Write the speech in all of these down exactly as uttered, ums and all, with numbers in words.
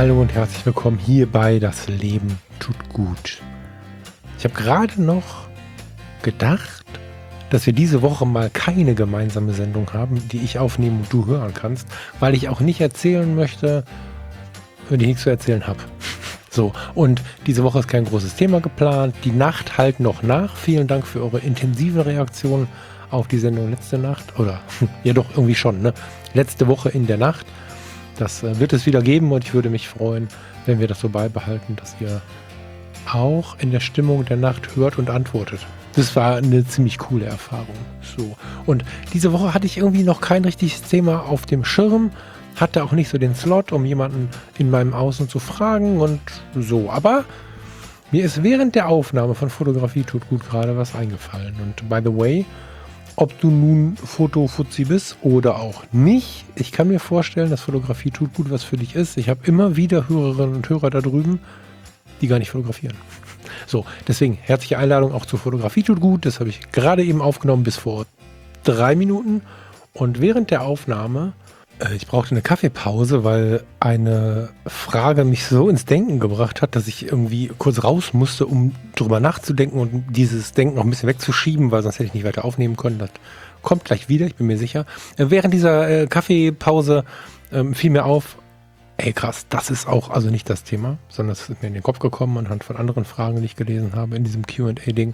Hallo und herzlich willkommen hier bei Das Leben tut gut. Ich habe gerade noch gedacht, dass wir diese Woche mal keine gemeinsame Sendung haben, die ich aufnehme und du hören kannst, weil ich auch nicht erzählen möchte, wenn ich nichts zu erzählen habe. So, und diese Woche ist kein großes Thema geplant. Die Nacht halt noch nach. Vielen Dank für eure intensive Reaktion auf die Sendung letzte Nacht. Oder, ja doch, irgendwie schon, ne? Letzte Woche in der Nacht. Das äh, wird es wieder geben und ich würde mich freuen, wenn wir das so beibehalten, dass ihr auch in der Stimmung der Nacht hört und antwortet. Das war eine ziemlich coole Erfahrung. So. Und diese Woche hatte ich irgendwie noch kein richtiges Thema auf dem Schirm, hatte auch nicht so den Slot, um jemanden in meinem Außen zu fragen und so. Aber mir ist während der Aufnahme von Fotografie tut gut gerade was eingefallen. Und by the way, ob du nun Fotofuzzi bist oder auch nicht, ich kann mir vorstellen, dass Fotografie tut gut was für dich ist. Ich habe immer wieder Hörerinnen und Hörer da drüben, die gar nicht fotografieren. So, deswegen herzliche Einladung auch zur Fotografie tut gut. Das habe ich gerade eben aufgenommen bis vor drei Minuten. Und während der Aufnahme, äh, ich brauchte eine Kaffeepause, weil eine Frage mich so ins Denken gebracht hat, dass ich irgendwie kurz raus musste, um drüber nachzudenken und dieses Denken noch ein bisschen wegzuschieben, weil sonst hätte ich nicht weiter aufnehmen können. Das kommt gleich wieder, ich bin mir sicher. Äh, während dieser äh, Kaffeepause ähm, fiel mir auf, ey krass, das ist auch also nicht das Thema, sondern es ist mir in den Kopf gekommen anhand von anderen Fragen, die ich gelesen habe in diesem Q und A-Ding.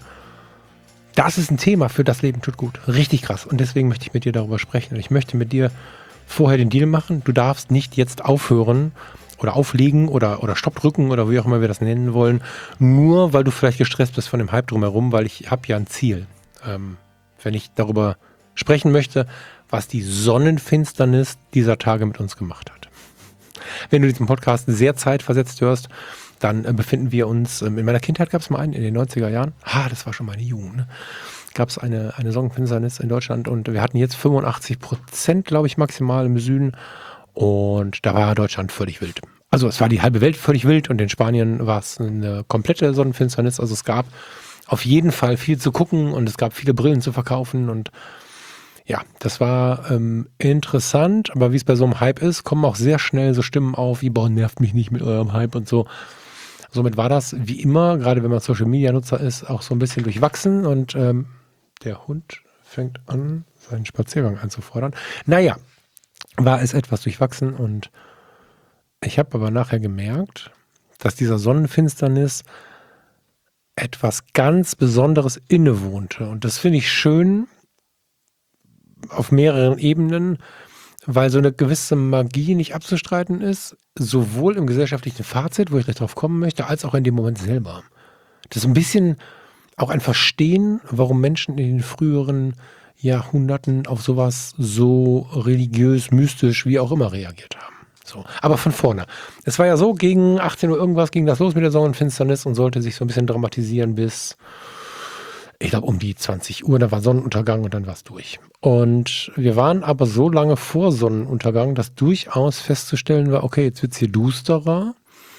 Das ist ein Thema für das Leben tut gut. Richtig krass. Und deswegen möchte ich mit dir darüber sprechen. Und ich möchte mit dir vorher den Deal machen. Du darfst nicht jetzt aufhören oder auflegen oder, oder Stopp drücken oder wie auch immer wir das nennen wollen, nur weil du vielleicht gestresst bist von dem Hype drumherum, weil ich habe ja ein Ziel. Ähm, wenn ich darüber sprechen möchte, was die Sonnenfinsternis dieser Tage mit uns gemacht hat. Wenn du diesen Podcast sehr zeitversetzt hörst, dann äh, befinden wir uns, ähm, in meiner Kindheit gab es mal einen, in den neunziger Jahren, ah, das war schon meine Jugend, ne? Gab es eine, eine Sonnenfinsternis in Deutschland und wir hatten jetzt fünfundachtzig Prozent, glaube ich, maximal im Süden und da war Deutschland völlig wild. Also es war die halbe Welt völlig wild und in Spanien war es eine komplette Sonnenfinsternis, also es gab auf jeden Fall viel zu gucken und es gab viele Brillen zu verkaufen und ja, das war ähm, interessant, aber wie es bei so einem Hype ist, kommen auch sehr schnell so Stimmen auf, wie, boah, nervt mich nicht mit eurem Hype und so. Somit war das wie immer, gerade wenn man Social-Media-Nutzer ist, auch so ein bisschen durchwachsen und ähm, der Hund fängt an, seinen Spaziergang einzufordern. Naja, war es etwas durchwachsen und ich habe aber nachher gemerkt, dass dieser Sonnenfinsternis etwas ganz Besonderes innewohnte und das finde ich schön, auf mehreren Ebenen, weil so eine gewisse Magie nicht abzustreiten ist, sowohl im gesellschaftlichen Fazit, wo ich gleich drauf kommen möchte, als auch in dem Moment selber. Das ist ein bisschen auch ein Verstehen, warum Menschen in den früheren Jahrhunderten auf sowas so religiös, mystisch, wie auch immer reagiert haben. So, aber von vorne. Es war ja so, gegen achtzehn Uhr irgendwas ging das los mit der Sonnenfinsternis und sollte sich so ein bisschen dramatisieren bis, ich glaube, um die zwanzig Uhr, da war Sonnenuntergang und dann war es durch. Und wir waren aber so lange vor Sonnenuntergang, dass durchaus festzustellen war, okay, jetzt wird es hier dusterer,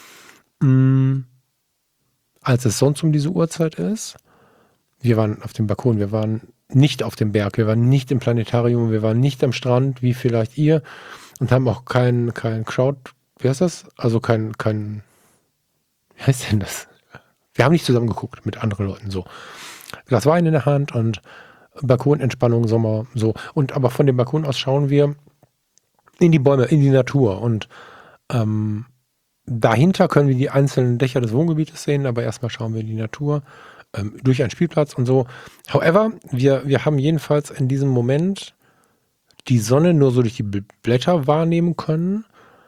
mh, als es sonst um diese Uhrzeit ist. Wir waren auf dem Balkon, wir waren nicht auf dem Berg, wir waren nicht im Planetarium, wir waren nicht am Strand, wie vielleicht ihr, und haben auch kein, kein Crowd, wie heißt das? Also kein, kein, wie heißt denn das? Wir haben nicht zusammen geguckt mit anderen Leuten, so. Glas Wein in der Hand und Balkonentspannung, Sommer, so. Und aber von dem Balkon aus schauen wir in die Bäume, in die Natur. Und ähm, dahinter können wir die einzelnen Dächer des Wohngebietes sehen, aber erstmal schauen wir in die Natur ähm, durch einen Spielplatz und so. However, wir, wir haben jedenfalls in diesem Moment die Sonne nur so durch die Blätter wahrnehmen können,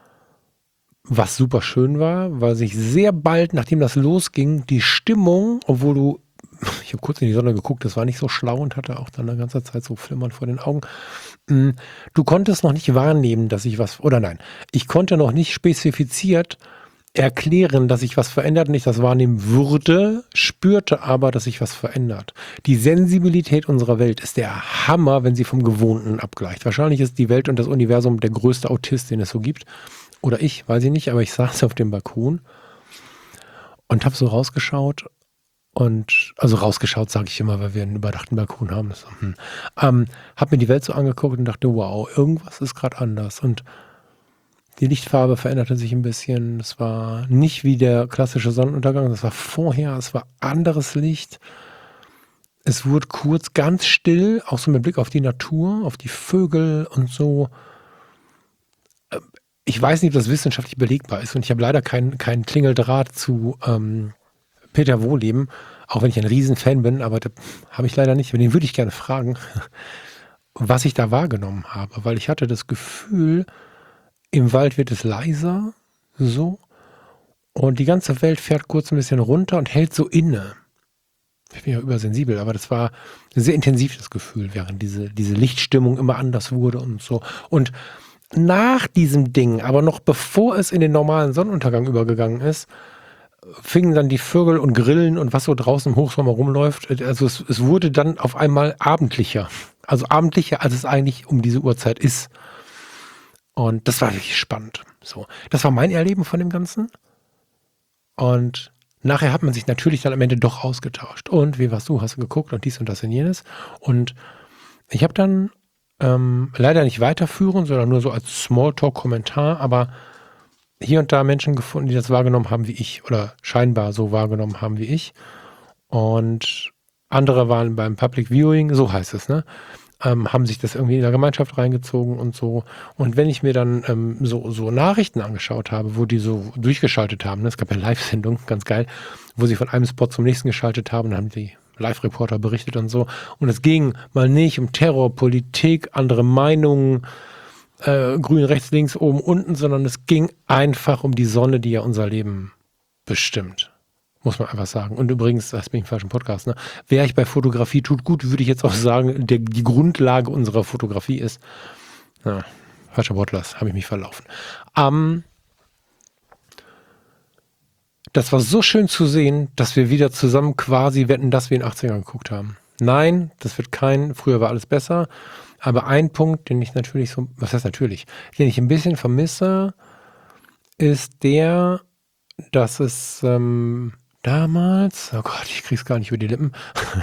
was super schön war, weil sich sehr bald, nachdem das losging, die Stimmung, obwohl du ich habe kurz in die Sonne geguckt, das war nicht so schlau und hatte auch dann eine ganze Zeit so Flimmern vor den Augen. Du konntest noch nicht wahrnehmen, dass sich was, oder nein, ich konnte noch nicht spezifiziert erklären, dass sich was verändert und ich das wahrnehmen würde, spürte aber, dass sich was verändert. Die Sensibilität unserer Welt ist der Hammer, wenn sie vom Gewohnten abgleicht. Wahrscheinlich ist die Welt und das Universum der größte Autist, den es so gibt. Oder ich, weiß ich nicht, aber ich saß auf dem Balkon und habe so rausgeschaut. Und, also rausgeschaut, sage ich immer, weil wir einen überdachten Balkon haben. Das, hm. ähm, hab mir die Welt so angeguckt und dachte, wow, irgendwas ist gerade anders. Und Die Lichtfarbe veränderte sich ein bisschen. Es war nicht wie der klassische Sonnenuntergang. Das war vorher. Es war anderes Licht. Es wurde kurz ganz still, auch so mit Blick auf die Natur, auf die Vögel und so. Ich weiß nicht, ob das wissenschaftlich belegbar ist. Und ich habe leider keinen kein Klingeldraht zu ähm, Peter Wohleben, auch wenn ich ein Riesenfan bin, aber da habe ich leider nicht. Den würde ich gerne fragen, was ich da wahrgenommen habe. Weil ich hatte das Gefühl, im Wald wird es leiser, so. Und die ganze Welt fährt kurz ein bisschen runter und hält so inne. Ich bin ja übersensibel, aber das war ein sehr intensives Gefühl, während diese, diese Lichtstimmung immer anders wurde und so. Und nach diesem Ding, aber noch bevor es in den normalen Sonnenuntergang übergegangen ist, fingen dann die Vögel und Grillen und was so draußen im Hochsommer rumläuft. Also es, es wurde dann auf einmal abendlicher. Also abendlicher, als es eigentlich um diese Uhrzeit ist. Und das war wirklich spannend. So, das war mein Erleben von dem Ganzen. Und nachher hat man sich natürlich dann am Ende doch ausgetauscht. Und wie warst du? Hast du geguckt und dies und das und jenes? Und ich habe dann ähm, leider nicht weiterführen, sondern nur so als Smalltalk-Kommentar, aber hier und da Menschen gefunden, die das wahrgenommen haben wie ich oder scheinbar so wahrgenommen haben wie ich. Und andere waren beim Public Viewing, so heißt es, ne? Ähm, haben sich das irgendwie in der Gemeinschaft reingezogen und so. Und wenn ich mir dann ähm, so, so Nachrichten angeschaut habe, wo die so durchgeschaltet haben, ne? Es gab ja Live-Sendungen, ganz geil, wo sie von einem Spot zum nächsten geschaltet haben, dann haben die Live-Reporter berichtet und so. Und es ging mal nicht um Terror, Politik, andere Meinungen, äh, grün, rechts, links, oben, unten, sondern es ging einfach um die Sonne, die ja unser Leben bestimmt. Muss man einfach sagen. Und übrigens, das bin ich im falschen Podcast, ne? Wäre ich bei Fotografie tut gut, würde ich jetzt auch sagen, der, die Grundlage unserer Fotografie ist. Ja, falscher Wortlaut, habe ich mich verlaufen. Ähm, das war so schön zu sehen, dass wir wieder zusammen quasi wetten, dass wir in den achtzigern geguckt haben. Nein, das wird kein, früher war alles besser. Aber ein Punkt, den ich natürlich so, was heißt natürlich, den ich ein bisschen vermisse, ist der, dass es ähm, damals, oh Gott, ich krieg's gar nicht über die Lippen,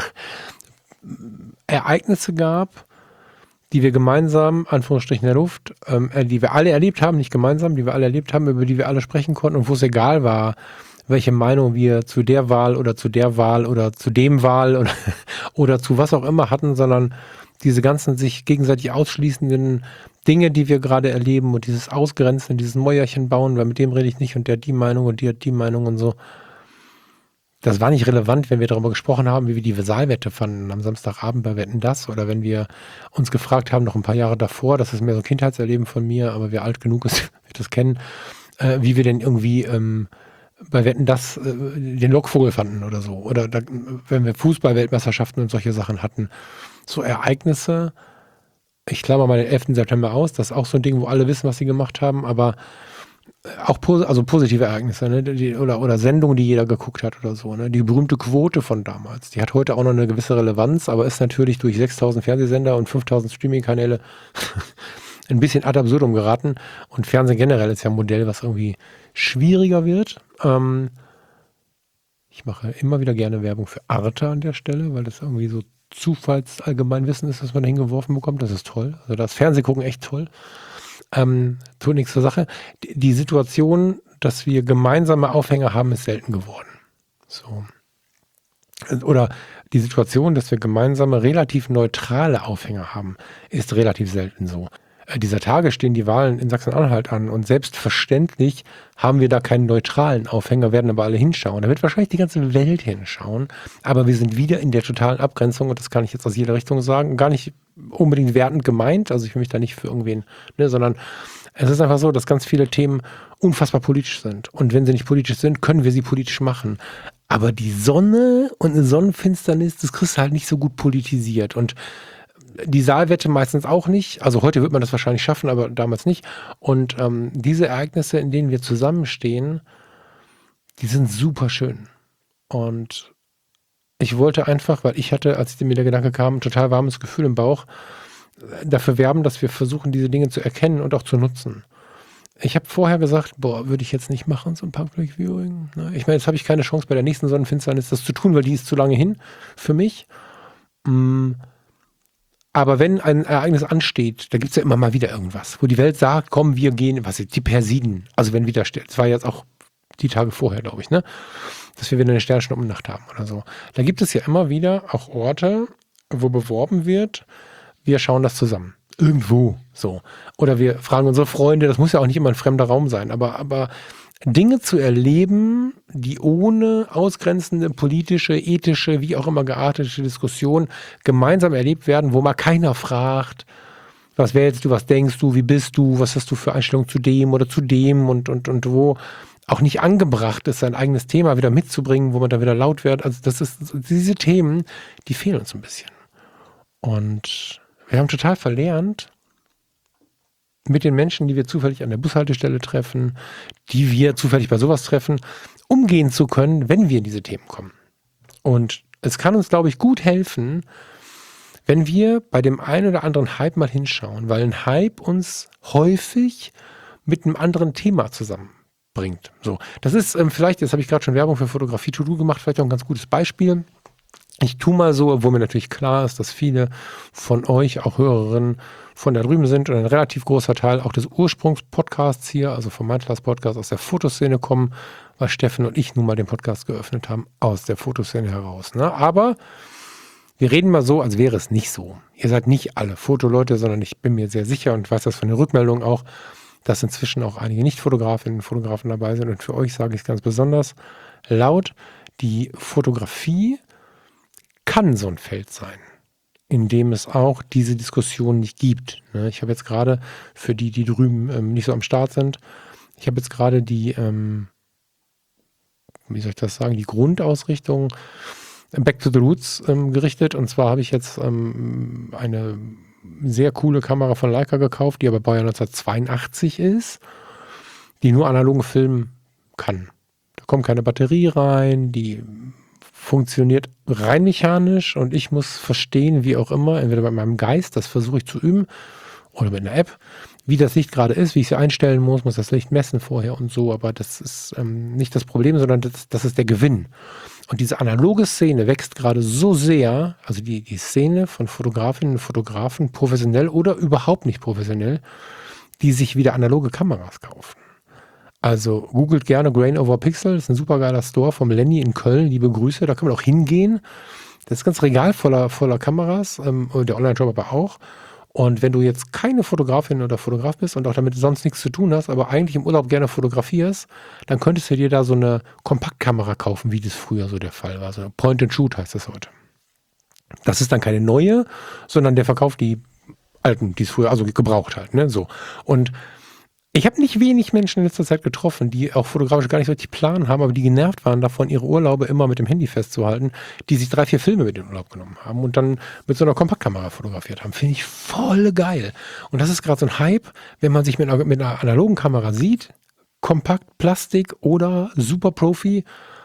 Ereignisse gab, die wir gemeinsam, Anführungsstrichen in der Luft, ähm, die wir alle erlebt haben, nicht gemeinsam, die wir alle erlebt haben, über die wir alle sprechen konnten und wo es egal war, welche Meinung wir zu der Wahl oder zu der Wahl oder zu dem Wahl oder, oder zu was auch immer hatten, sondern diese ganzen sich gegenseitig ausschließenden Dinge, die wir gerade erleben und dieses Ausgrenzen, dieses Mäuerchen bauen, weil mit dem rede ich nicht und der hat die Meinung und die hat die Meinung und so. Das war nicht relevant, wenn wir darüber gesprochen haben, wie wir die Saalwette fanden am Samstagabend bei Wetten, das, oder wenn wir uns gefragt haben, noch ein paar Jahre davor, das ist mehr so ein Kindheitserleben von mir, aber wer alt genug ist, wird das kennen, äh, wie wir denn irgendwie ähm, bei Wetten, das äh, den Lockvogel fanden oder so. Oder da, wenn wir Fußball-Weltmeisterschaften und solche Sachen hatten. So Ereignisse, ich klammer mal den elften September aus, das ist auch so ein Ding, wo alle wissen, was sie gemacht haben, aber auch pos- also positive Ereignisse, ne? Die, oder, oder Sendungen, die jeder geguckt hat oder so. Ne? Die berühmte Quote von damals, die hat heute auch noch eine gewisse Relevanz, aber ist natürlich durch sechstausend Fernsehsender und fünftausend Streaming-Kanäle ein bisschen ad absurdum geraten. Und Fernsehen generell ist ja ein Modell, was irgendwie schwieriger wird. Ähm, ich mache immer wieder gerne Werbung für Arte an der Stelle, weil das irgendwie so Zufallsallgemeinwissen ist, was man da hingeworfen bekommt. Das ist toll. Also das Fernsehgucken echt toll. Ähm, tut nichts zur Sache. Die, die Situation, dass wir gemeinsame Aufhänger haben, ist selten geworden. So. Oder die Situation, dass wir gemeinsame, relativ neutrale Aufhänger haben, ist relativ selten so. Äh, dieser Tage stehen die Wahlen in Sachsen-Anhalt an und selbstverständlich haben wir da keinen neutralen Aufhänger, werden aber alle hinschauen. Da wird wahrscheinlich die ganze Welt hinschauen, aber wir sind wieder in der totalen Abgrenzung und das kann ich jetzt aus jeder Richtung sagen. Gar nicht unbedingt wertend gemeint, also ich will mich da nicht für irgendwen, ne, sondern es ist einfach so, dass ganz viele Themen unfassbar politisch sind. Und wenn sie nicht politisch sind, können wir sie politisch machen. Aber die Sonne und eine Sonnenfinsternis, das kriegst du halt nicht so gut politisiert. Und die Saalwette meistens auch nicht. Also heute wird man das wahrscheinlich schaffen, aber damals nicht. Und ähm, diese Ereignisse, in denen wir zusammenstehen, die sind super schön. Und ich wollte einfach, weil ich hatte, als mir der Gedanke kam, ein total warmes Gefühl im Bauch, dafür werben, dass wir versuchen, diese Dinge zu erkennen und auch zu nutzen. Ich habe vorher gesagt, boah, würde ich jetzt nicht machen, so ein Public Viewing. Ne? Ich meine, jetzt habe ich keine Chance, bei der nächsten Sonnenfinsternis das zu tun, weil die ist zu lange hin für mich. Mm, Aber wenn ein Ereignis ansteht, da gibt es ja immer mal wieder irgendwas, wo die Welt sagt, komm, wir gehen, was ist, die Persiden, also wenn wieder, das war jetzt auch die Tage vorher, glaube ich, ne, dass wir wieder eine Sternschnuppennacht haben oder so. Da gibt es ja immer wieder auch Orte, wo beworben wird, wir schauen das zusammen. Irgendwo, so. Oder wir fragen unsere Freunde, das muss ja auch nicht immer ein fremder Raum sein, aber, aber Dinge zu erleben, die ohne ausgrenzende politische, ethische, wie auch immer geartete Diskussion gemeinsam erlebt werden, wo mal keiner fragt, was wählst du, was denkst du, wie bist du, was hast du für Einstellung zu dem oder zu dem und, und, und wo auch nicht angebracht ist, sein eigenes Thema wieder mitzubringen, wo man da wieder laut wird. Also das ist, diese Themen, die fehlen uns ein bisschen. Und wir haben total verlernt, mit den Menschen, die wir zufällig an der Bushaltestelle treffen, die wir zufällig bei sowas treffen, umgehen zu können, wenn wir in diese Themen kommen. Und es kann uns, glaube ich, gut helfen, wenn wir bei dem einen oder anderen Hype mal hinschauen, weil ein Hype uns häufig mit einem anderen Thema zusammenbringt. So, das ist ähm, vielleicht, jetzt habe ich gerade schon Werbung für Fotografie To Do gemacht, vielleicht auch ein ganz gutes Beispiel. Ich tue mal so, obwohl mir natürlich klar ist, dass viele von euch, auch Hörerinnen, von da drüben sind und ein relativ großer Teil auch des Ursprungspodcasts hier, also vom Mindclass Podcast aus der Fotoszene kommen, weil Steffen und ich nun mal den Podcast geöffnet haben, aus der Fotoszene heraus. Ne? Aber wir reden mal so, als wäre es nicht so. Ihr seid nicht alle Fotoleute, sondern ich bin mir sehr sicher und weiß das von den Rückmeldungen auch, dass inzwischen auch einige Nicht-Fotografinnen und Fotografen dabei sind. Und für euch sage ich es ganz besonders laut, die Fotografie kann so ein Feld sein, in dem es auch diese Diskussion nicht gibt. Ich habe jetzt gerade, für die, die drüben ähm, nicht so am Start sind, ich habe jetzt gerade die, ähm, wie soll ich das sagen, die Grundausrichtung Back to the Roots ähm, gerichtet. Und zwar habe ich jetzt ähm, eine sehr coole Kamera von Leica gekauft, die aber Baujahr neunzehnhundertzweiundachtzig ist, die nur analogen filmen kann. Da kommt keine Batterie rein, die funktioniert rein mechanisch und ich muss verstehen, wie auch immer, entweder bei meinem Geist, das versuche ich zu üben, oder mit einer App, wie das Licht gerade ist, wie ich sie einstellen muss, muss das Licht messen vorher und so, aber das ist ähm, nicht das Problem, sondern das, das ist der Gewinn. Und diese analoge Szene wächst gerade so sehr, also die, die Szene von Fotografinnen und Fotografen, professionell oder überhaupt nicht professionell, die sich wieder analoge Kameras kaufen. Also googelt gerne Grain over Pixel, das ist ein super geiler Store vom Lenny in Köln, liebe Grüße, da kann man auch hingehen. Das ist ganz Regal voller, voller Kameras, ähm, der Online-Shop aber auch. Und wenn du jetzt keine Fotografin oder Fotograf bist und auch damit sonst nichts zu tun hast, aber eigentlich im Urlaub gerne fotografierst, dann könntest du dir da so eine Kompaktkamera kaufen, wie das früher so der Fall war. So Point and Shoot heißt das heute. Das ist dann keine neue, sondern der verkauft die alten, die es früher also gebraucht halt, ne, so. Und ich habe nicht wenig Menschen in letzter Zeit getroffen, die auch fotografisch gar nicht so richtig Plan haben, aber die genervt waren davon, ihre Urlaube immer mit dem Handy festzuhalten, die sich drei, vier Filme mit in den Urlaub genommen haben und dann mit so einer Kompaktkamera fotografiert haben. Finde ich voll geil. Und das ist gerade so ein Hype, wenn man sich mit einer, mit einer analogen Kamera sieht, Kompakt, Plastik oder Super Profi,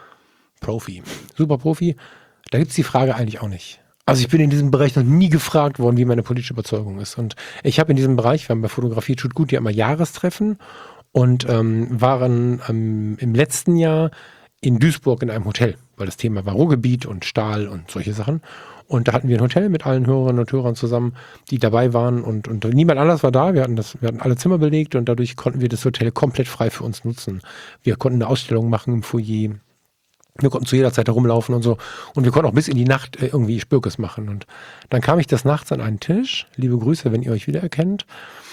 Profi, Super Profi, da gibt es die Frage eigentlich auch nicht. Also ich bin in diesem Bereich noch nie gefragt worden, wie meine politische Überzeugung ist. Und ich habe in diesem Bereich, wir haben bei Fotografie tut gut ja immer Jahrestreffen und ähm, waren ähm, im letzten Jahr in Duisburg in einem Hotel, weil das Thema war Ruhrgebiet und Stahl und solche Sachen. Und da hatten wir ein Hotel mit allen Hörerinnen und Hörern zusammen, die dabei waren und, und niemand anders war da. Wir hatten, das, wir hatten alle Zimmer belegt und dadurch konnten wir das Hotel komplett frei für uns nutzen. Wir konnten eine Ausstellung machen im Foyer. Wir konnten zu jeder Zeit herumlaufen und so. Und wir konnten auch bis in die Nacht äh, irgendwie Spürkes machen. Und dann kam ich des Nachts an einen Tisch, liebe Grüße, wenn ihr euch wiedererkennt,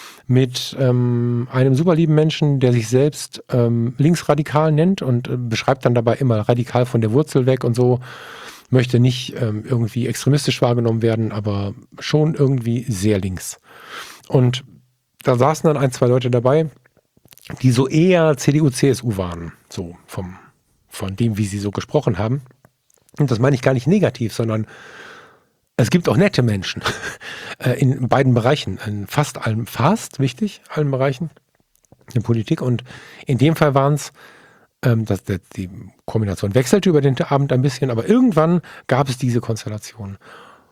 mit ähm, einem super lieben Menschen, der sich selbst ähm, linksradikal nennt und äh, beschreibt dann dabei immer radikal von der Wurzel weg und so. Möchte nicht ähm, irgendwie extremistisch wahrgenommen werden, aber schon irgendwie sehr links. Und da saßen dann ein, zwei Leute dabei, die so eher C D U, C S U waren, so vom von dem, wie sie so gesprochen haben. Und das meine ich gar nicht negativ, sondern es gibt auch nette Menschen in beiden Bereichen, in fast allen, fast wichtig, allen Bereichen der Politik. Und in dem Fall waren es, ähm, dass die Kombination wechselte über den Abend ein bisschen, aber irgendwann gab es diese Konstellation.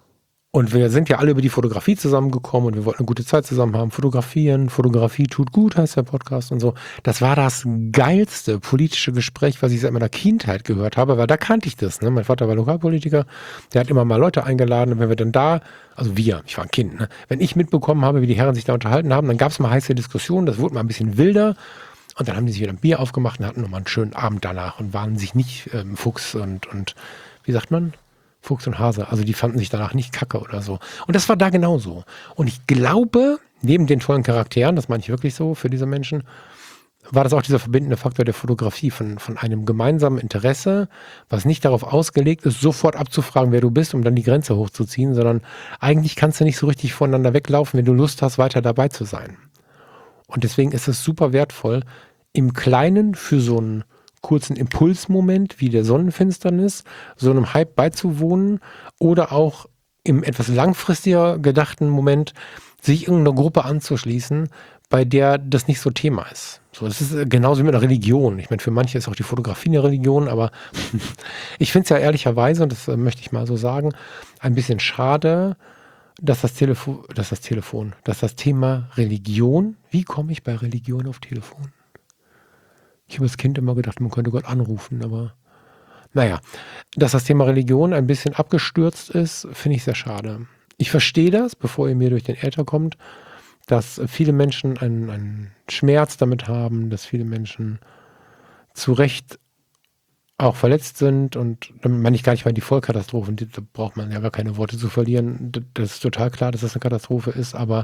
Und wir sind ja alle über die Fotografie zusammengekommen und wir wollten eine gute Zeit zusammen haben. Fotografieren, Fotografie tut gut, heißt der Podcast und so. Das war das geilste politische Gespräch, was ich seit meiner Kindheit gehört habe, weil da kannte ich das. Ne? Mein Vater war Lokalpolitiker, der hat immer mal Leute eingeladen und wenn wir dann da, also wir, ich war ein Kind, ne? Wenn ich mitbekommen habe, wie die Herren sich da unterhalten haben, dann gab es mal heiße Diskussionen, das wurde mal ein bisschen wilder. Und dann haben die sich wieder ein Bier aufgemacht und hatten nochmal einen schönen Abend danach und waren sich nicht ähm, Fuchs und, und, wie sagt man? Fuchs und Hase. Also die fanden sich danach nicht kacke oder so. Und das war da genauso. Und ich glaube, neben den tollen Charakteren, das meine ich wirklich so für diese Menschen, war das auch dieser verbindende Faktor der Fotografie von, von einem gemeinsamen Interesse, was nicht darauf ausgelegt ist, sofort abzufragen, wer du bist, um dann die Grenze hochzuziehen, sondern eigentlich kannst du nicht so richtig voneinander weglaufen, wenn du Lust hast, weiter dabei zu sein. Und deswegen ist es super wertvoll, im Kleinen für so einen kurzen Impulsmoment wie der Sonnenfinsternis, so einem Hype beizuwohnen oder auch im etwas langfristiger gedachten Moment sich irgendeiner Gruppe anzuschließen, bei der das nicht so Thema ist. So, das ist genauso wie mit einer Religion. Ich meine, für manche ist auch die Fotografie eine Religion, aber ich finde es ja ehrlicherweise, und das äh, möchte ich mal so sagen, ein bisschen schade, dass das Telefon, dass das Telefon, dass das Thema Religion, wie komme ich bei Religion auf Telefon? Ich habe als Kind immer gedacht, man könnte Gott anrufen, aber naja, dass das Thema Religion ein bisschen abgestürzt ist, finde ich sehr schade. Ich verstehe das, bevor ihr mir durch den Äther kommt, dass viele Menschen einen, einen Schmerz damit haben, dass viele Menschen zu Recht auch verletzt sind und damit meine ich gar nicht mal die Vollkatastrophe, da braucht man ja gar keine Worte zu verlieren. Das ist total klar, dass das eine Katastrophe ist, aber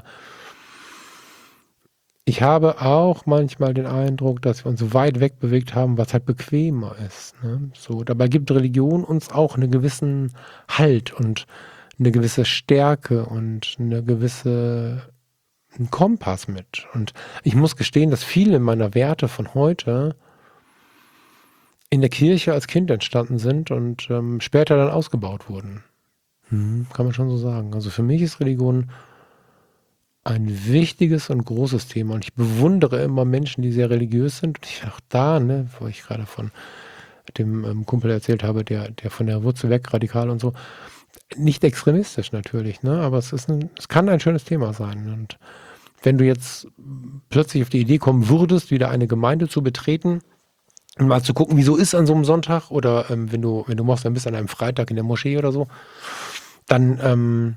ich habe auch manchmal den Eindruck, dass wir uns so weit wegbewegt haben, was halt bequemer ist. Ne? So, dabei gibt Religion uns auch einen gewissen Halt und eine gewisse Stärke und eine gewisse einen Kompass mit. Und ich muss gestehen, dass viele meiner Werte von heute in der Kirche als Kind entstanden sind und ähm, später dann ausgebaut wurden. Hm, kann man schon so sagen. Also für mich ist Religion ein wichtiges und großes Thema. Und ich bewundere immer Menschen, die sehr religiös sind. Und ich auch da, ne, wo ich gerade von dem ähm, Kumpel erzählt habe, der, der von der Wurzel weg, radikal und so. Nicht extremistisch natürlich, ne? Aber es ist ein, es kann ein schönes Thema sein. Und wenn du jetzt plötzlich auf die Idee kommen würdest, wieder eine Gemeinde zu betreten, und mal zu gucken, wieso ist an so einem Sonntag oder ähm, wenn du, wenn du Moslem bist, an einem Freitag in der Moschee oder so, dann ähm,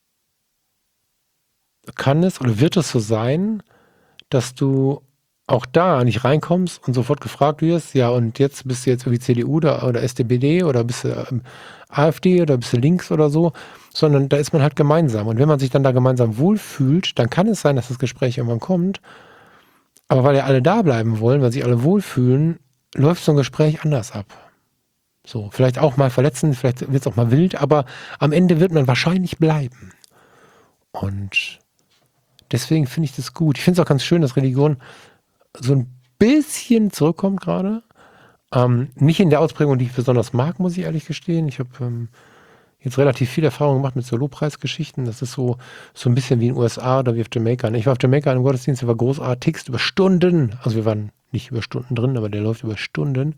kann es oder wird es so sein, dass du auch da nicht reinkommst und sofort gefragt wirst, ja und jetzt bist du jetzt irgendwie C D U oder, oder S D B D oder bist du ähm, AfD oder bist du links oder so, sondern da ist man halt gemeinsam. Und wenn man sich dann da gemeinsam wohlfühlt, dann kann es sein, dass das Gespräch irgendwann kommt, aber weil ja alle da bleiben wollen, weil sich alle wohlfühlen, läuft so ein Gespräch anders ab. So, vielleicht auch mal verletzend, vielleicht wird es auch mal wild, aber am Ende wird man wahrscheinlich bleiben. Und deswegen finde ich das gut. Ich finde es auch ganz schön, dass Religion so ein bisschen zurückkommt gerade. Ähm, nicht in der Ausprägung, die ich besonders mag, muss ich ehrlich gestehen. Ich habe ähm, jetzt relativ viel Erfahrung gemacht mit so Lobpreisgeschichten. Das ist so, so ein bisschen wie in den U S A oder wie auf Jamaika. Ich war auf Jamaika im Gottesdienst, der war großartigst über Stunden. Also wir waren nicht über Stunden drin, aber der läuft über Stunden.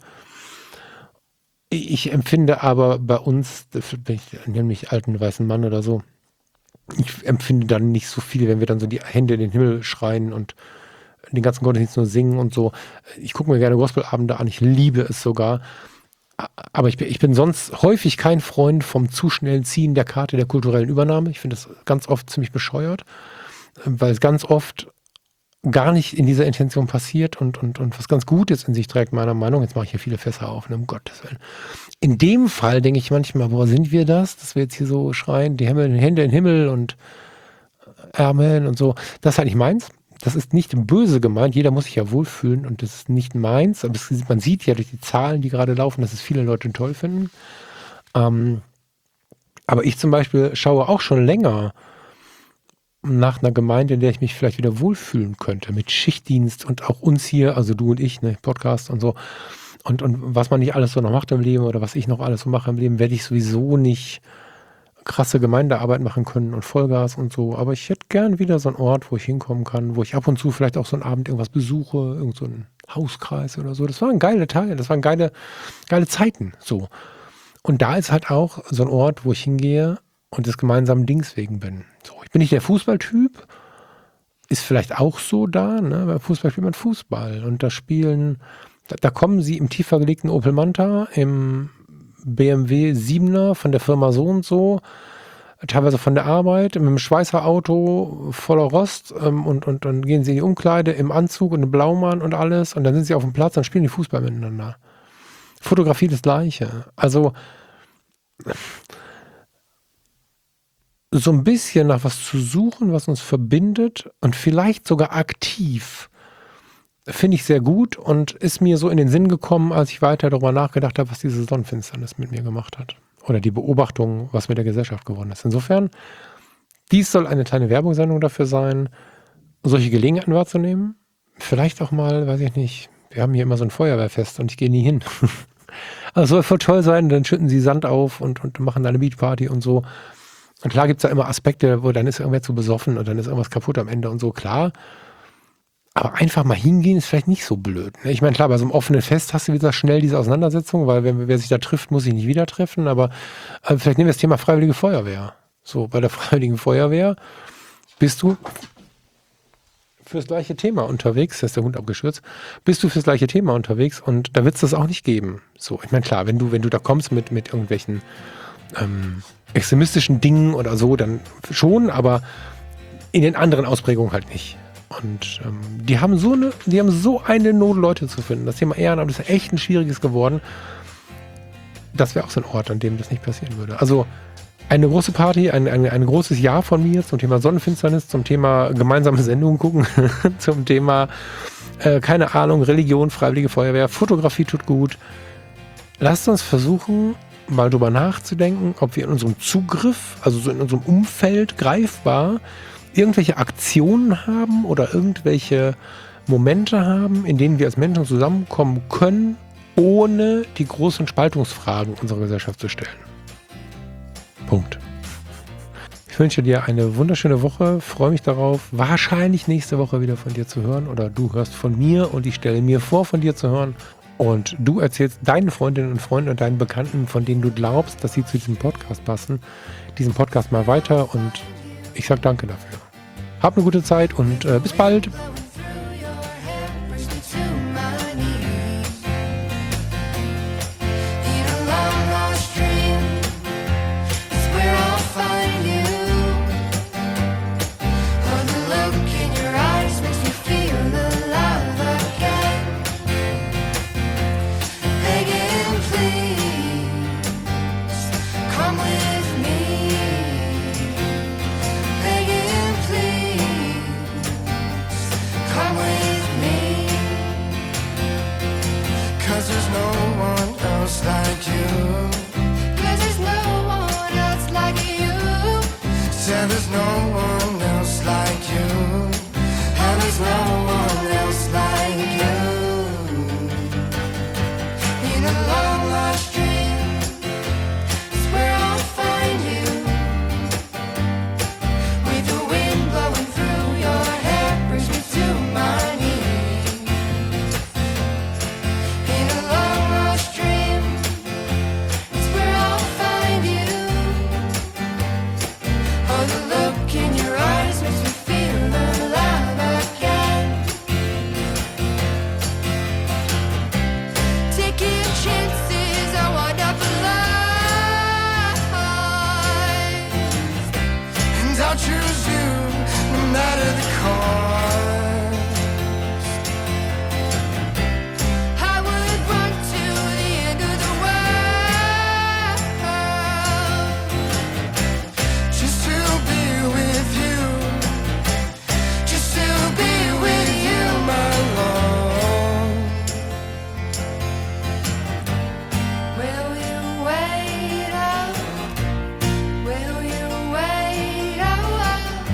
Ich empfinde aber bei uns, ich nenne mich alten weißen Mann oder so, ich empfinde dann nicht so viel, wenn wir dann so die Hände in den Himmel schreien und den ganzen Gottesdienst nur singen und so. Ich gucke mir gerne Gospelabende an, ich liebe es sogar. Aber ich bin, ich bin sonst häufig kein Freund vom zu schnellen Ziehen der Karte der kulturellen Übernahme. Ich finde das ganz oft ziemlich bescheuert, weil es ganz oft gar nicht in dieser Intention passiert und, und, und was ganz Gutes in sich trägt, meiner Meinung. Jetzt mache ich hier viele Fässer auf, ne, um Gottes Willen. In dem Fall denke ich manchmal, woher sind wir das, dass wir jetzt hier so schreien, die Hände in den Himmel und Amen und so. Das ist halt nicht meins. Das ist nicht böse gemeint. Jeder muss sich ja wohlfühlen und das ist nicht meins. Aber es, man sieht ja durch die Zahlen, die gerade laufen, dass es viele Leute toll finden. Ähm, aber ich zum Beispiel schaue auch schon länger nach einer Gemeinde, in der ich mich vielleicht wieder wohlfühlen könnte, mit Schichtdienst und auch uns hier, also du und ich, ne, Podcast und so. Und, und was man nicht alles so noch macht im Leben oder was ich noch alles so mache im Leben, werde ich sowieso nicht krasse Gemeindearbeit machen können und Vollgas und so. Aber ich hätte gern wieder so einen Ort, wo ich hinkommen kann, wo ich ab und zu vielleicht auch so einen Abend irgendwas besuche, irgend so einen Hauskreis oder so. Das waren geile Teile, das waren geile, geile Zeiten, so. Und da ist halt auch so ein Ort, wo ich hingehe und des gemeinsamen Dings wegen bin. So, ich bin nicht der Fußballtyp, ist vielleicht auch so da, ne? Beim Fußball spielt man Fußball und da spielen, da, da kommen sie im tiefer gelegten Opel Manta, im B M W siebener von der Firma so und so, teilweise von der Arbeit, mit einem Schweißer Auto voller Rost ähm, und, und dann gehen sie in die Umkleide im Anzug und im Blaumann und alles und dann sind sie auf dem Platz und spielen die Fußball miteinander. Fotografie das Gleiche. Also so ein bisschen nach was zu suchen, was uns verbindet und vielleicht sogar aktiv, finde ich sehr gut und ist mir so in den Sinn gekommen, als ich weiter darüber nachgedacht habe, was diese Sonnenfinsternis mit mir gemacht hat. Oder die Beobachtung, was mit der Gesellschaft geworden ist. Insofern, dies soll eine kleine Werbungssendung dafür sein, solche Gelegenheiten wahrzunehmen. Vielleicht auch mal, weiß ich nicht, wir haben hier immer so ein Feuerwehrfest und ich gehe nie hin. Also soll voll toll sein, dann schütten sie Sand auf und, und machen da eine Beachparty und so. Und klar gibt es da immer Aspekte, wo dann ist irgendwer zu besoffen und dann ist irgendwas kaputt am Ende und so, klar. Aber einfach mal hingehen ist vielleicht nicht so blöd. Ne? Ich meine, klar, bei so einem offenen Fest hast du wieder schnell diese Auseinandersetzung, weil wenn, wer sich da trifft, muss sich nicht wieder treffen. Aber äh, vielleicht nehmen wir das Thema Freiwillige Feuerwehr. So, bei der Freiwilligen Feuerwehr bist du fürs gleiche Thema unterwegs, da ist der Hund abgeschürzt, bist du fürs gleiche Thema unterwegs und da wird es das auch nicht geben. So, ich meine, klar, wenn du, wenn du da kommst mit, mit irgendwelchen ähm, extremistischen Dingen oder so, dann schon, aber in den anderen Ausprägungen halt nicht. Und ähm, die haben so eine, die haben so eine Not, Leute zu finden. Das Thema Ehrenamt ist echt ein schwieriges geworden. Das wäre auch so ein Ort, an dem das nicht passieren würde. Also eine große Party, ein, ein, ein großes Jahr von mir zum Thema Sonnenfinsternis, zum Thema gemeinsame Sendungen gucken, zum Thema, äh, keine Ahnung, Religion, Freiwillige Feuerwehr, Fotografie tut gut. Lasst uns versuchen, mal drüber nachzudenken, ob wir in unserem Zugriff, also so in unserem Umfeld greifbar, irgendwelche Aktionen haben oder irgendwelche Momente haben, in denen wir als Menschen zusammenkommen können, ohne die großen Spaltungsfragen unserer Gesellschaft zu stellen. Punkt. Ich wünsche dir eine wunderschöne Woche, freue mich darauf, wahrscheinlich nächste Woche wieder von dir zu hören oder du hörst von mir und ich stelle mir vor, von dir zu hören und du erzählst deinen Freundinnen und Freunden und deinen Bekannten, von denen du glaubst, dass sie zu diesem Podcast passen, diesen Podcast mal weiter und ich sage danke dafür. Hab eine gute Zeit und äh, bis bald. There's no one else like you, and there's no one else like you. In a long lost dream is where I'll find you, with the wind blowing through your hair brings me to my knees. In a long lost dream is where I'll find you. Oh, the look in your eyes makes me feel alive again. Taking chances, I want up alive, and I'll choose you no matter the cost. I would run to the end of the world just to be with you, just to be with you, my love. Will you wait up? Will you wait up?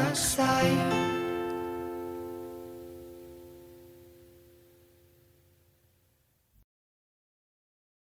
outside.